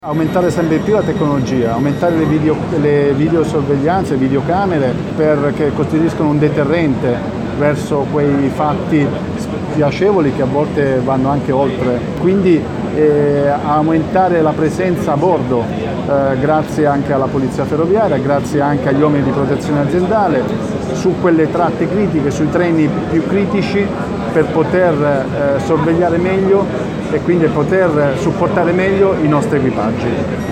Aumentare sempre di più la tecnologia, aumentare le videosorveglianze, le videocamere che costituiscono un deterrente verso quei fatti spiacevoli che a volte vanno anche oltre. Quindi aumentare la presenza a bordo grazie anche alla polizia ferroviaria, grazie anche agli uomini di protezione aziendale, su quelle tratte critiche, sui treni più critici per poter sorvegliare meglio e quindi poter supportare meglio i nostri equipaggi.